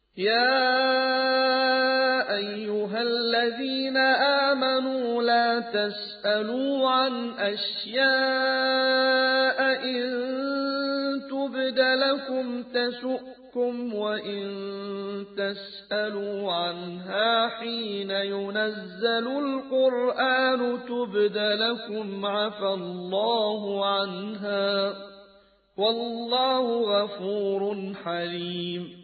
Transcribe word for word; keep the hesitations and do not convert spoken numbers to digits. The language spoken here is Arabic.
يَا أَيُّهَا الَّذِينَ آمَنُوا لَا تَسْأَلُوا عَنْ أَشْيَاءَ إِن تُبْدَ لَكُمْ تَسُؤْكُمْ وَإِن تَسْأَلُوا عَنْهَا حِينَ يُنَزَّلُ الْقُرْآنُ تُبْدَ لَكُمْ عَفَا اللَّهُ عَنْهَا ۗ وَاللَّهُ غَفُورٌ حَلِيمٌ